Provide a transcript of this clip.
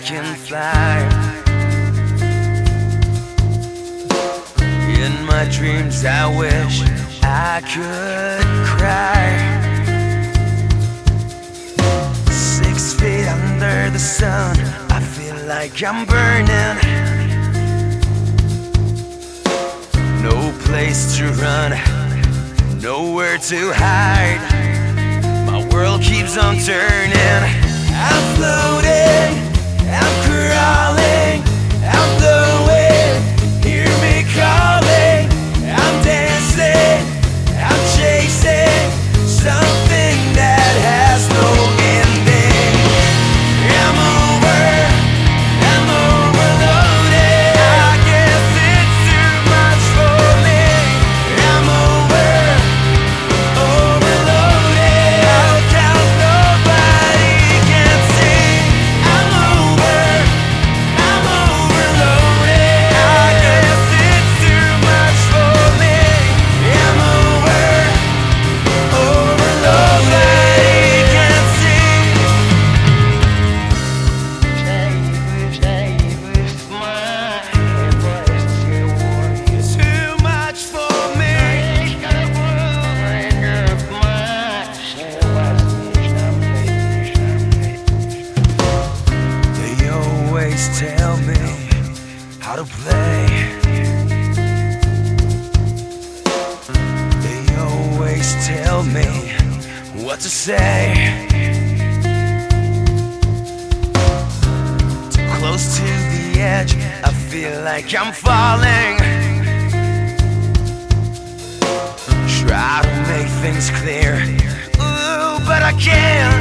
can fly. In my dreams I wish I could cry. 6 feet under the sun, I feel like I'm burning. No place to run, nowhere to hide. My world keeps on turning. I'm floating, I'm crawling, I'm blowing. Hear me calling. I'm dancing, I'm chasing something that has no ending. I'm overloaded. I guess it's too much for me. I'm overloaded. I'll count, nobody can see. I'm overloaded. I guess it's too much for me. I'm overloaded. Can't see. Too much for me. They always tell me how to play. They always tell me what to say. Too close to the edge, I feel like I'm falling. Try to make things clear, ooh, but I can't.